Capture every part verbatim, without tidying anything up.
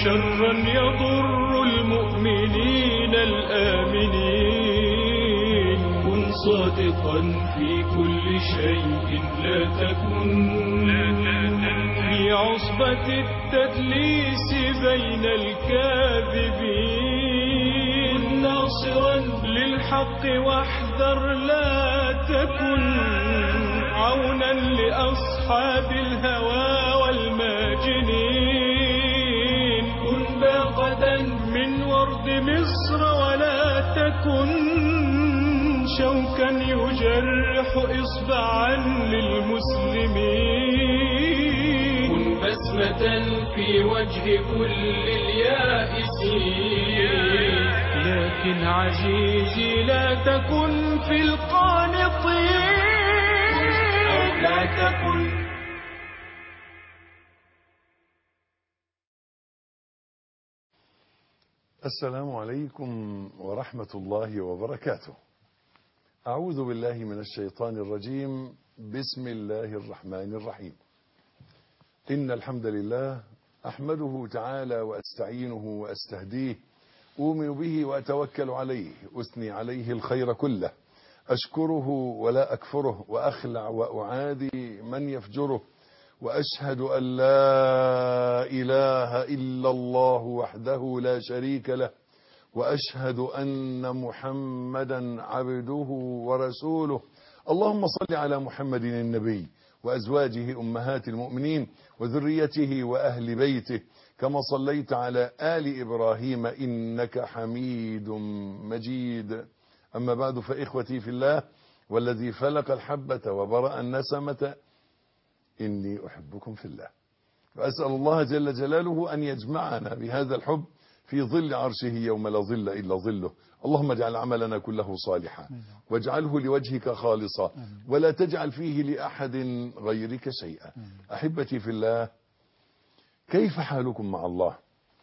شرا يضر المؤمنين الآمنين. كن صادقا في كل شيء، لا تكن في عصبة التدليس بين الكاذبين. كن ناصرا للحق واحذر، لا تكن عونا لأصحاب الهوى والماجنين. كن باقدا من ورد مصر، ولا تكن شوكا يجرح إصبعا للمسلمين. كن بسمة في وجه كل اليائسين، لكن عزيزي لا تكن في القانطين، أو لا تكن. السلام عليكم ورحمة الله وبركاته. أعوذ بالله من الشيطان الرجيم. بسم الله الرحمن الرحيم. إن الحمد لله أحمده تعالى وأستعينه وأستهديه، أؤمن به وأتوكل عليه، أثني عليه الخير كله، أشكره ولا أكفره، وأخلع وأعادي من يفجره، وأشهد أن لا إله إلا الله وحده لا شريك له، وأشهد أن محمدا عبده ورسوله. اللهم صل على محمد النبي وأزواجه أمهات المؤمنين وذريته وأهل بيته، كما صليت على آل إبراهيم إنك حميد مجيد. أما بعد، فإخوتي في الله، والذي فلق الحبة وبرأ النسمة، إني أحبكم في الله، وأسأل الله جل جلاله أن يجمعنا بهذا الحب في ظل عرشه يوم لا ظل إلا ظله. اللهم اجعل عملنا كله صالحا، واجعله لوجهك خالصا، ولا تجعل فيه لأحد غيرك شيئا. أحبتي في الله، كيف حالكم مع الله؟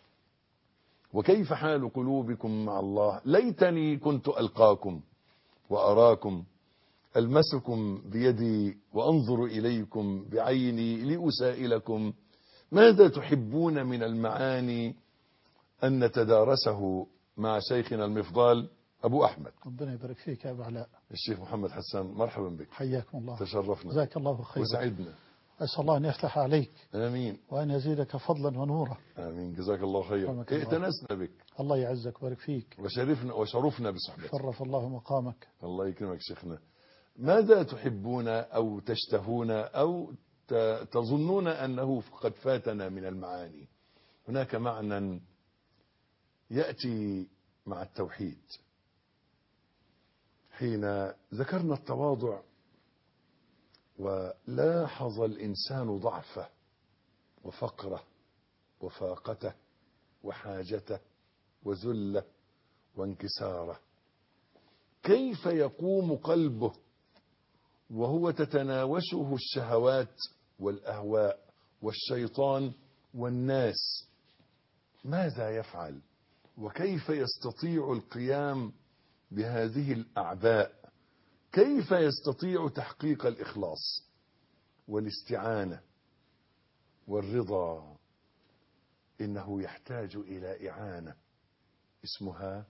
وكيف حال قلوبكم مع الله؟ ليتني كنت ألقاكم وأراكم، ألمسكم بيدي وأنظر إليكم بعيني، لأسائلكم ماذا تحبون من المعاني أن نتدارسه مع شيخنا المفضال أبو أحمد. ربنا يبارك فيك يا أبو علاء. الشيخ محمد حسان، مرحبا بك. حياكم الله. تشرفنا. جزاك الله خيرا وسعدنا. أسأل الله أن يفتح عليك. آمين. وأن يزيدك فضلا ونورا. آمين. جزاك الله خيرا. ائتنسنا بك. الله يعزك ويبارك فيك. وشرفنا وشرفنا بصحبتك. شرف الله مقامك. الله يكرمك شيخنا. ماذا تحبون أو تشتهون أو تظنون أنه قد فاتنا من المعاني؟ هناك معنى يأتي مع التوحيد. حين ذكرنا التواضع ولاحظ الإنسان ضعفه وفقره وفاقته وحاجته وذله وانكساره، كيف يقوم قلبه وهو تتناوشه الشهوات والأهواء والشيطان والناس؟ ماذا يفعل؟ وكيف يستطيع القيام بهذه الأعباء؟ كيف يستطيع تحقيق الإخلاص والاستعانة والرضا؟ إنه يحتاج إلى إعانة اسمها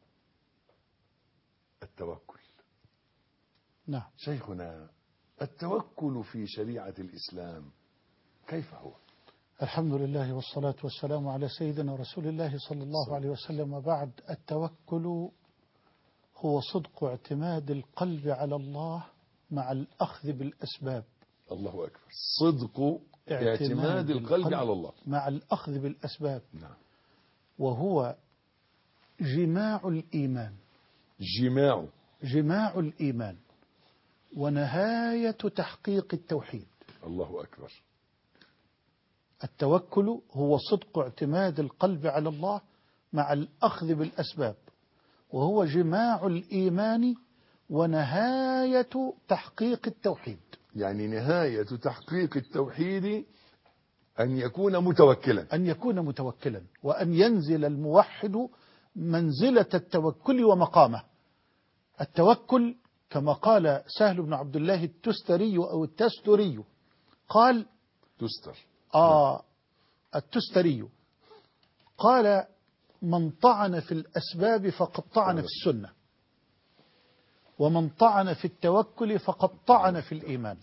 التوكل. نعم شيخنا، التوكل في شريعة الإسلام كيف هو؟ الحمد لله والصلاة والسلام على سيدنا رسول الله صلى الله عليه وسلم، وبعد. التوكل هو صدق اعتماد القلب على الله مع الأخذ بالأسباب. الله أكبر. صدق اعتماد القلب على الله مع الأخذ بالأسباب. نعم. وهو جماع الإيمان. جماع جماع الإيمان ونهاية تحقيق التوحيد. الله أكبر. التوكل هو صدق اعتماد القلب على الله مع الأخذ بالأسباب، وهو جماع الإيمان ونهاية تحقيق التوحيد. يعني نهاية تحقيق التوحيد أن يكون متوكلا، أن يكون متوكلا، وأن ينزل الموحد منزلة التوكل ومقامه. التوكل كما قال سهل بن عبد الله التستري أو التستري، قال تستر آه التستري قال من طعن في الأسباب فقد طعن في السنة، ومن طعن في التوكل فقد طعن في الإيمان.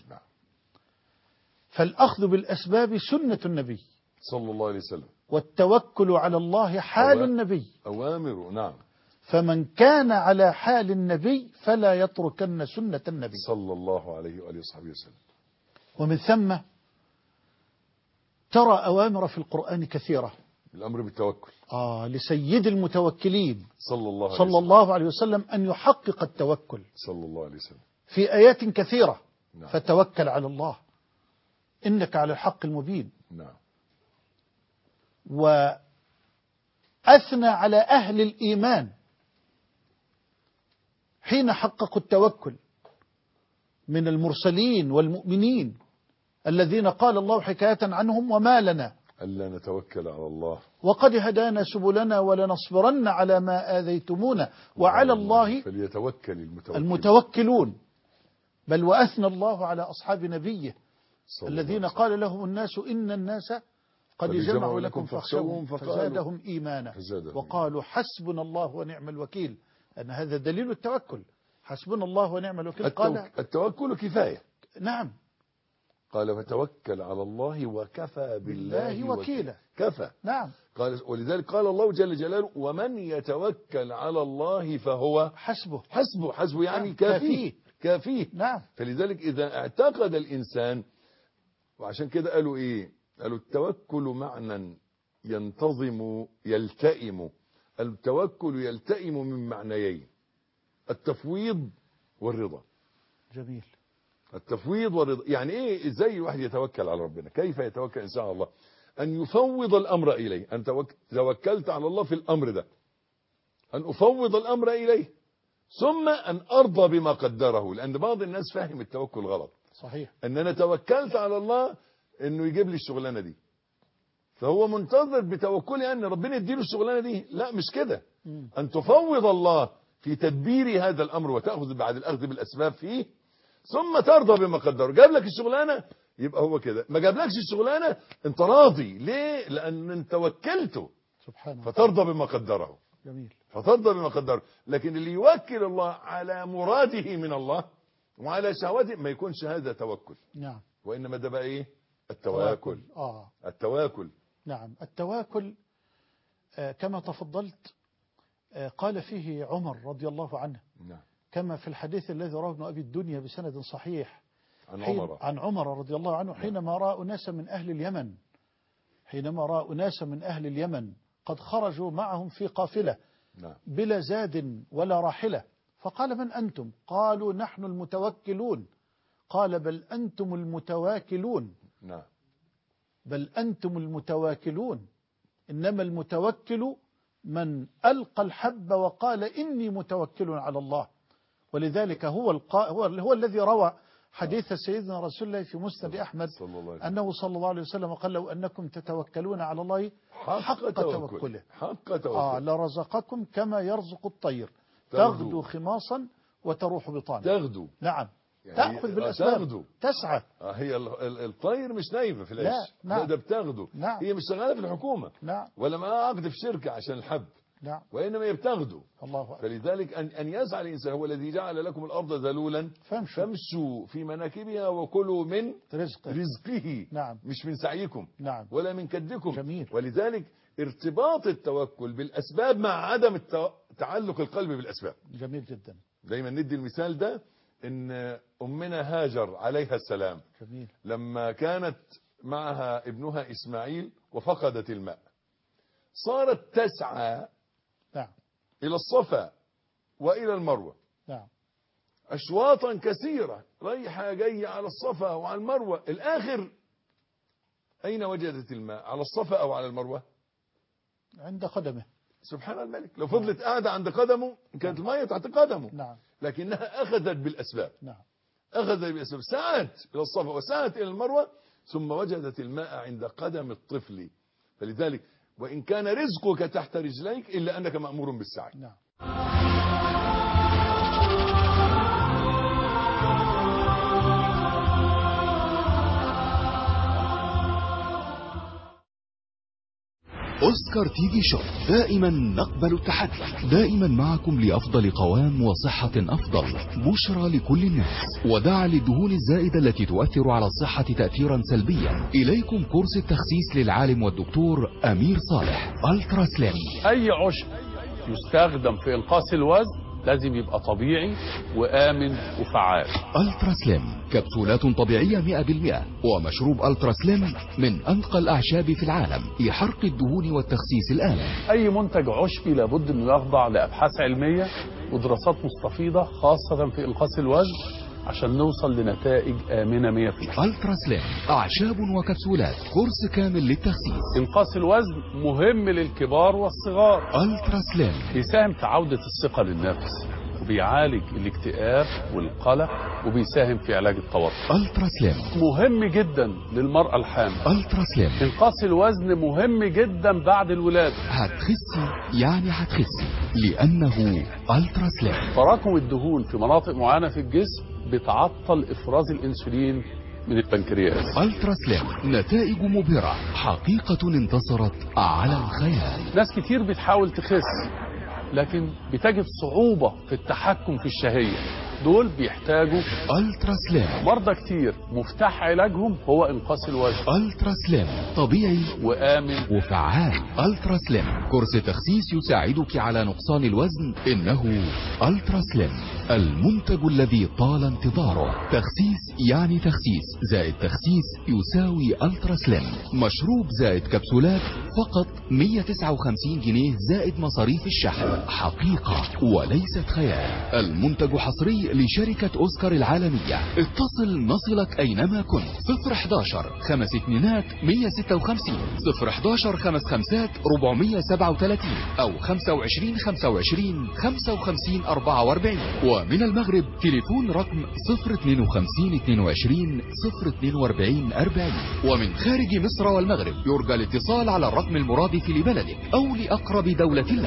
فالأخذ بالأسباب سنة النبي صلى الله عليه وسلم، والتوكل على الله حال أوا- النبي. أوامر. نعم. فمن كان على حال النبي فلا يتركن سنة النبي صلى الله عليه وآله وصحبه وسلم. ومن ثم ترى أوامر في القرآن كثيرة الأمر بالتوكل. آه لسيد المتوكلين صلى الله عليه صلى وسلم. الله عليه وسلم أن يحقق التوكل صلى الله عليه وسلم. في آيات كثيرة. نعم. فتوكل على الله إنك على الحق المبين. نعم. وأثنى على أهل الإيمان حين حققوا التوكل من المرسلين والمؤمنين الذين قال الله حكاية عنهم وما لنا ألا نتوكل على الله وقد هدانا سبلنا ولنصبرن على ما آذيتمونا وعلى الله فليتوكل المتوكل المتوكلون. بل وأثنى الله على أصحاب نبيه صلى الله الذين عليه قال لهم الناس إن الناس قد قد جمعوا جمعوا لكم لكم فاخشوهم فاخشوهم فزادهم إيمانا فزادهم وقالوا حسبنا الله ونعم الوكيل. أن هذا دليل التوكل، حسبنا الله ونعم الوكيل. قال التوك... التوكل كفاية. نعم. قال فتوكل على الله وكفى بالله, بالله وكيلا. كفى. نعم. قال ولذلك قال الله جل جلاله ومن يتوكل على الله فهو حسبه حسبه. حسبه يعني نعم. كافيه كافيه. نعم. فلذلك إذا اعتقد الإنسان، وعشان كده قالوا إيه، قالوا التوكل معنى ينتظم يلتئم. التوكل يلتئم من معنيين، التفويض والرضا. جميل. التفويض والرضا يعني ايه؟ ازاي الواحد يتوكل على ربنا؟ كيف يتوكل الانسان على الله؟ ان يفوض الامر اليه. ان توكلت على الله في الامر ده، ان افوض الامر اليه، ثم ان ارضى بما قدره. لان بعض الناس فاهم التوكل غلط. صحيح. ان انا توكلت على الله انه يجيب لي الشغلانه دي، فهو منتظر بتوكلي ان ربنا يديله الشغلانه دي. لا، مش كده. ان تفوض الله في تدبير هذا الامر وتاخذ بعد الاخذ بالاسباب فيه، ثم ترضى بما قدره. جاب لك الشغلانه يبقى هو كده، ما جابلكش الشغلانه انت راضي. ليه؟ لان انت وكلته. سبحان الله. فترضى بما قدره. جميل. فترضى بما قدره. لكن اللي يوكل الله على مراده من الله وعلى شهوته ما يكونش هذا توكل. نعم. وانما ده بقى ايه؟ التواكل. آه. التواكل. نعم. التواكل آه كما تفضلت آه قال فيه عمر رضي الله عنه. نعم. كما في الحديث الذي رواه ابن أبي الدنيا بسند صحيح عن حين عمر عن عمر رضي الله عنه حينما رأى أناسا من أهل اليمن حينما رأى أناسا من أهل اليمن قد خرجوا معهم في قافلة نعم. بلا زاد ولا راحلة، فقال من أنتم؟ قالوا نحن المتوكلون. قال بل أنتم المتواكلون. نعم. بل أنتم المتواكلون. إنما المتوكل من ألقى الحب وقال إني متوكل على الله. ولذلك هو القا... هو, هو الذي روى حديث سيدنا رسول الله في مسند أحمد صلى أنه صلى الله عليه وسلم قال لو أنكم تتوكلون على الله حق, حق توكله حق توكله آه لرزقكم كما يرزق الطير تغدو, تغدو خماصا وتروح بطانا. تغدو. نعم. يعني تأخذ بالأسباب. تغدو. تسعى. آه هي الطير مش نايمة في العيش. لا. نعم. ده بتغدو. نعم. هي مش شغالة في الحكومة. نعم. ولا معاها عقد في شركة عشان الحب. نعم. وإنما هي بتغدو. الله أكبر. فلذلك أن أن يسعى الإنسان. هو الذي جعل لكم الأرض ذلولا فامشوا, فامشوا في مناكبها وكلوا من رزقه. رزقه. نعم. مش من سعيكم. نعم. ولا من كدكم. جميل. ولذلك ارتباط التوكل بالأسباب مع عدم تعلق القلب بالأسباب. جميل جدا. دايما ندي المثال ده، ان امنا هاجر عليها السلام جميل. لما كانت معها ابنها اسماعيل وفقدت الماء، صارت تسعى نعم. الى الصفا والى المروه. نعم. اشواطا كثيره رايحه جايه على الصفا وعلى المروه. الاخر اين وجدت الماء؟ على الصفا او على المروه؟ عند قدمه. سبحان الملك. لو فضلت قاعده عند قدمه كانت الماء تحت قدمه. نعم. لكنها أخذت بالأسباب. نعم. أخذت بالأسباب، سعت إلى الصفا وسعت إلى المروة، ثم وجدت الماء عند قدم الطفل. فلذلك وإن كان رزقك تحت رجليك إلا أنك مأمور بالسعي. نعم. أوسكار تي في شوب، دائما نقبل التحدي، دائما معكم لأفضل قوام وصحة أفضل. بشرى لكل الناس، ودع للدهون الزائدة التي تؤثر على الصحة تأثيرا سلبيا. إليكم كورس التخسيس للعالم والدكتور أمير صالح. ألترا سليم. أي عشب يستخدم في إنقاص الوزن لازم يبقى طبيعي وآمن وفعال. ألترا سليم كبسولات طبيعية مئة بالمئة، ومشروب ألترا سليم من أنقى الأعشاب في العالم لحرق الدهون والتخسيس الآمن. أي منتج عشبي لابد أنه يخضع لأبحاث علمية ودراسات مستفيضة خاصة في إنقاص الوزن عشان نوصل لنتائج آمنة مئة بالمئة. ألترا سليم أعشاب وكبسولات، كورس كامل للتخسيس. إنقاص الوزن مهم للكبار والصغار. ألترا سليم بيساهم في عودة الثقة للنفس، وبيعالج الاكتئاب والقلق، وبيساهم في علاج التوتر. ألترا سليم مهم جدا للمرأة الحامل. ألترا سليم إنقاص الوزن مهم جدا بعد الولادة. هتخسي يعني هتخسي لأنه ألترا سليم. تراكم الدهون في مناطق معينة في الجسم بتعطل إفراز الأنسولين من البنكرياس. ألترا سليم نتائج مبهرة، حقيقة انتصرت على الخيال. ناس كتير بتحاول تخس لكن بتجد صعوبة في التحكم في الشهية، دول بيحتاجوا ألترا سليم. مرضى كتير مفتاح علاجهم هو إنقاص الوزن. ألترا سليم طبيعي وآمن وفعال. ألترا سليم كورس تخسيس يساعدك على نقصان الوزن. إنه ألترا سليم المنتج الذي طال انتظاره. تخسيس يعني تخسيس زائد تخسيس يساوي ألترا سليم. مشروب زائد كبسولات فقط مئة وتسعة وخمسين جنيه زائد مصاريف الشحن. حقيقة وليست خيال. المنتج حصري لشركة أوسكار العالمية. اتصل نصلك أينما كنت. صفر حداشر خمس اتنينات مية ستة وخمسين، صفر حداشر خمس خمسات ربعمية سبعة وتلاتين، أو خمسة وعشرين خمسة وعشرين خمسة وخمسين أربعة وأربعين. ومن المغرب تليفون رقم صفر اتنين وخمسين اتنين وعشرين صفر اتنين وأربعين أربعين. ومن خارج مصر والمغرب يرجى الاتصال على الرقم المرادف لبلدك أو لأقرب دولة لك.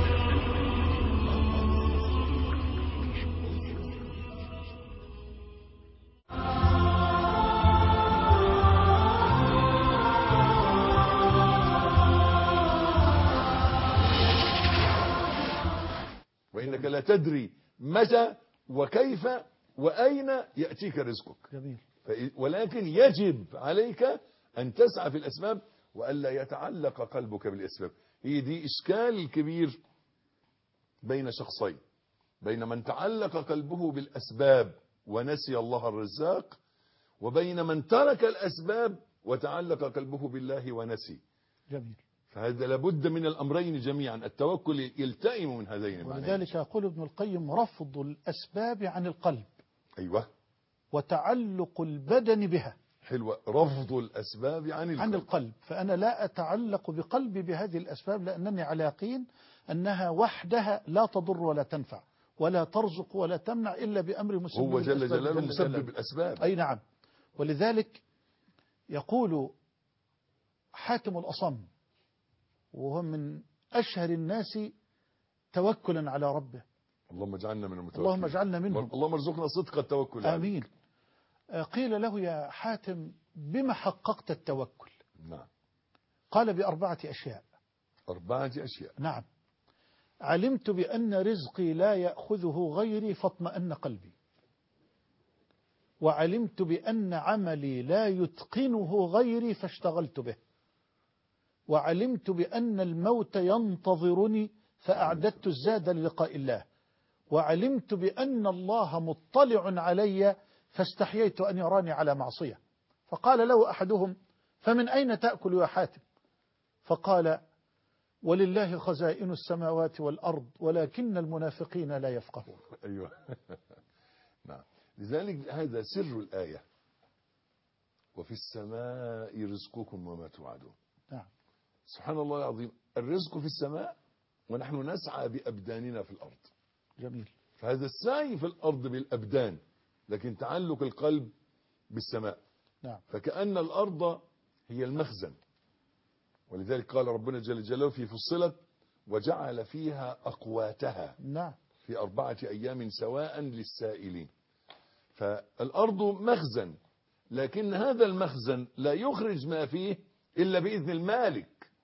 وإنك لا تدري متى وكيف وأين يأتيك رزقك. جميل. ولكن يجب عليك أن تسعى في الأسباب وألا يتعلق قلبك بالأسباب. هي دي إشكال كبير بين شخصين، بين من تعلق قلبه بالأسباب ونسي الله الرزاق، وبين من ترك الأسباب وتعلق قلبه بالله ونسي. جميل. فهذا لابد من الأمرين جميعا، التوكل يلتئم من هذين المعنيين. ولذلك يقول ابن القيم: رفض الأسباب عن القلب. أيوة. وتعلق البدن بها. حلوة. رفض الأسباب عن القلب. عن القلب. فأنا لا أتعلق بقلبي بهذه الأسباب، لأنني على يقين أنها وحدها لا تضر ولا تنفع ولا ترزق ولا تمنع إلا بأمر مسبب. هو جل جلاله مسبب الأسباب. أي نعم. ولذلك يقول حاتم الأصم، وهو من أشهر الناس توكلا على ربه: اللهم اجعلنا من المتوكلين. اللهم اجعلنا منهم. اللهم ارزقنا صدق التوكل. آمين. قيل له: يا حاتم بما حققت التوكل؟ نعم. قال: بأربعة أشياء. أربعة أشياء. نعم. علمت بأن رزقي لا يأخذه غيري فاطمأن قلبي، وعلمت بأن عملي لا يتقنه غيري فاشتغلت به، وعلمت بأن الموت ينتظرني فأعددت الزاد للقاء الله، وعلمت بأن الله مطلع علي فاستحييت أن يراني على معصية. فقال له أحدهم: فمن أين تأكل يا حاتم؟ فقال: ولله خزائن السماوات والأرض ولكن المنافقين لا يفقهون. أيوة. نعم. لذلك هذا سر الآية: وفي السماء رزقكم وما توعدون. نعم. سبحان الله العظيم، الرزق في السماء ونحن نسعى بأبداننا في الأرض. جميل. فهذا السعي في الأرض بالأبدان، لكن تعلق القلب بالسماء. نعم. فكأن الأرض هي المخزن، ولذلك قال ربنا جل جلاله في فصلت: وجعل فيها أقواتها. نعم. في أربعة أيام سواء للسائلين. فالأرض مخزن، لكن هذا المخزن لا يخرج ما فيه إلا بإذن المالك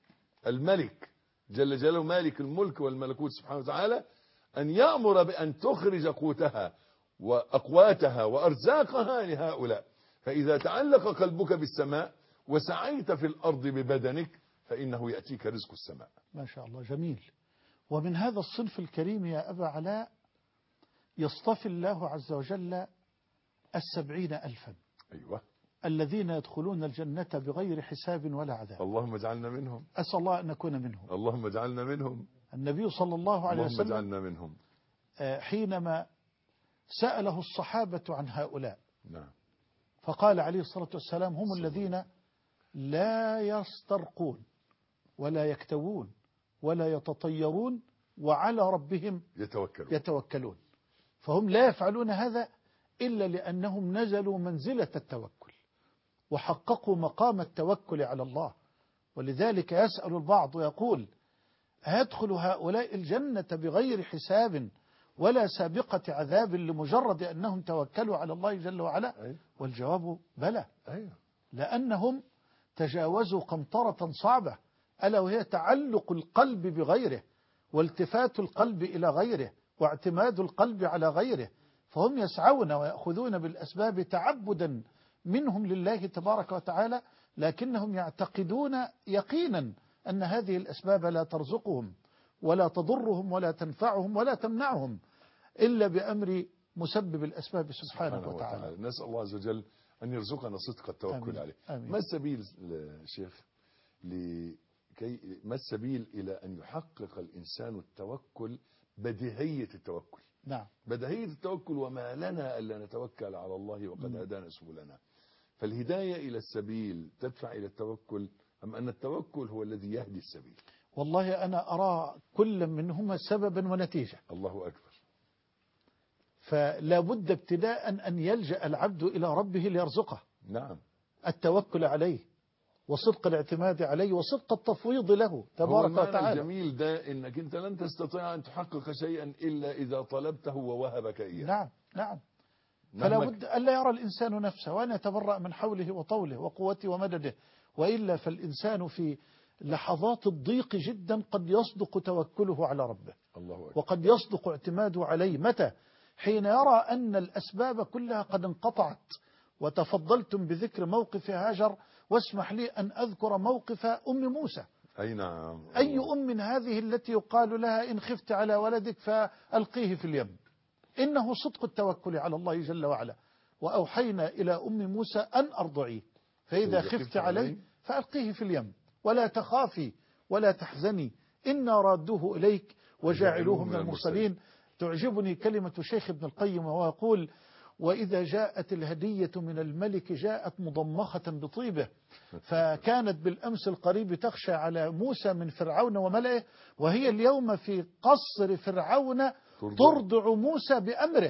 الملك جل جلاله مالك الملك والملكوت سبحانه وتعالى أن يأمر بأن تخرج قوتها وأقواتها وأرزاقها لهؤلاء. فإذا تعلق قلبك بالسماء وسعيت في الأرض ببدنك فإنه يأتيك رزق السماء. ما شاء الله، جميل. ومن هذا الصنف الكريم يا أبا علاء يصطفي الله عز وجل السبعين ألفا أيوة الذين يدخلون الجنة بغير حساب ولا عذاب. اللهم اجعلنا منهم. أسأل الله أن نكون منهم. اللهم اجعلنا منهم. النبي صلى الله عليه اللهم وسلم اجعلنا منهم. حينما سأله الصحابة عن هؤلاء نعم. فقال عليه الصلاة والسلام هم الذين لا يسترقون ولا يكتوون ولا يتطيرون وعلى ربهم يتوكلون يتوكلون. فهم لا يفعلون هذا إلا لأنهم نزلوا منزلة التوكل وحققوا مقام التوكل على الله. ولذلك يسأل البعض ويقول هيدخل هؤلاء الجنة بغير حساب ولا سابقة عذاب لمجرد أنهم توكلوا على الله جل وعلا؟ أيوة. والجواب بلى. أيوة. لأنهم تجاوزوا قنطرة صعبة ألا وهي تعلق القلب بغيره والتفات القلب إلى غيره واعتماد القلب على غيره. فهم يسعون ويأخذون بالأسباب تعبدا منهم لله تبارك وتعالى، لكنهم يعتقدون يقينا أن هذه الأسباب لا ترزقهم ولا تضرهم ولا تنفعهم ولا تمنعهم إلا بأمر مسبب الأسباب سبحانه, سبحانه وتعالى. وتعالى. نسأل الله عز وجل أن يرزقنا صدق التوكل آمين. عليه. آمين. ما السبيل شيخ لكي ما السبيل إلى أن يحقق الإنسان التوكل بديهية التوكل؟ نعم. بديهية التوكل وما لنا ألا نتوكل على الله وقد هدانا سبلنا. فالهداية إلى السبيل تدفع إلى التوكل أم أن التوكل هو الذي يهدي السبيل؟ والله أنا أرى كل منهما سببا ونتيجة. الله أكبر. فلا بد ابتداء أن يلجأ العبد إلى ربه ليرزقه. نعم. التوكل عليه وصدق الاعتماد عليه وصدق التفويض له تبارك وتعالى. الجميل ده إنك أنت لن تستطيع أن تحقق شيئا إلا إذا طلبته ووهبك إياه. نعم نعم. فلا بد ألا يرى الإنسان نفسه وأن يتبرأ من حوله وطوله وقوته ومدده، وإلا فالإنسان في لحظات الضيق جدا قد يصدق توكله على ربه. الله أكبر. وقد يصدق اعتماده عليه. متى؟ حين يرى أن الأسباب كلها قد انقطعت. وتفضلتم بذكر موقف هاجر، واسمح لي أن أذكر موقف أم موسى. أي نعم. أي أم هذه التي يقال لها إن خفت على ولدك فألقيه في اليم؟ إنه صدق التوكل على الله جل وعلا. وأوحينا إلى أم موسى أن أرضعيه فإذا خفت عليه فألقيه في اليم ولا تخافي ولا تحزني إنا رادوه إليك وجاعلوه من المرسلين. تعجبني كلمة شيخ ابن القيم وهو يقول وإذا جاءت الهدية من الملك جاءت مضمخة بطيبه. فكانت بالأمس القريب تخشى على موسى من فرعون وملئه، وهي اليوم في قصر فرعون ترضع موسى بأمره.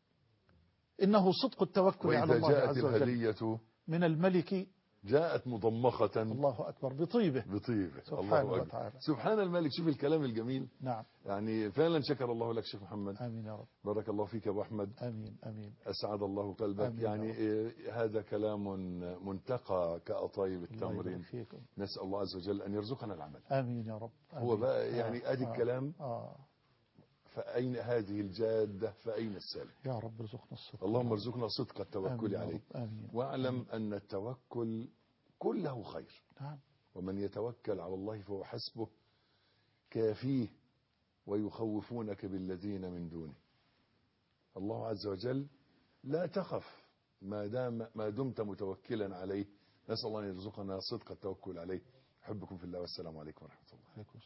إنه صدق التوكل على الله عز وجل. وإذا جاءت الهدية من الملك جاءت مضمخة الله أكبر بطيبه بطيبه. سبحانه الله وتعالى. أكبر. سبحان الملك. شوف الكلام الجميل. نعم. يعني فعلا شكر الله لك شيخ محمد. آمين يا رب. بارك الله فيك يا أبو أحمد. آمين آمين. أسعد الله قلبك. آمين يعني إيه هذا كلام منتقى كأطايب التمرين. نسأل الله عز وجل أن يرزقنا العمل. آمين يا رب. آمين. هو بقى يعني آه أدي آه الكلام. آه فأين هذه الجادة فأين السالك؟ يا رب ارزقنا الصدق. اللهم ارزقنا صدق التوكل عليك. آمين. واعلم أن التوكل كله خير. نعم. ومن يتوكل على الله فهو حسبه كافيه ويخوفونك بالذين من دونه. الله عز وجل لا تخف ما دام ما دمت متوكلا عليه. نسأل الله أن يرزقنا صدق التوكل عليه. أحبكم في الله والسلام عليكم ورحمة الله.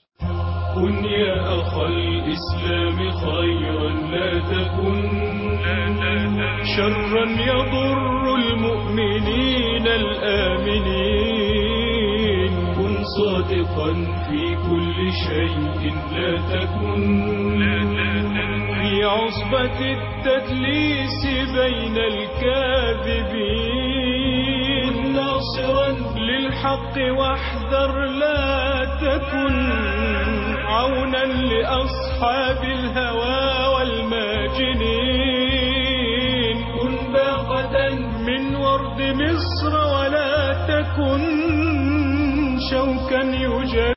كن يا أخ الإسلام خيرا لا تكن شرا يضر المؤمنين الآمنين. كن صادقا في كل شيء لا تكن في عصبة التدليس بين الكاذبين. كن ناصرا للحق واحذر لا تكن عونا لأصحاب الهوى والماجنين. كن باغة من ورد مصر ولا تكن شوكا يجري